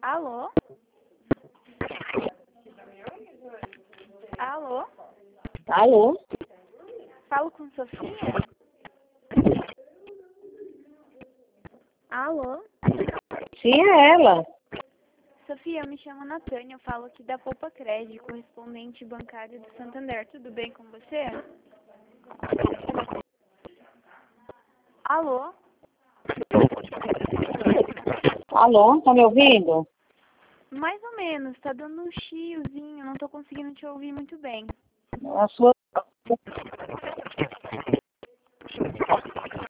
Alô? Alô? Alô? Falo com Sofia? Alô? Sim, é ela. Sofia, eu me chamo Natânia, eu falo aqui da Poupa Crédito, correspondente bancário do Santander. Tudo bem com você? Alô? Alô, tá me ouvindo? Mais ou menos, tá dando um chiozinho, não tô conseguindo te ouvir muito bem. A sua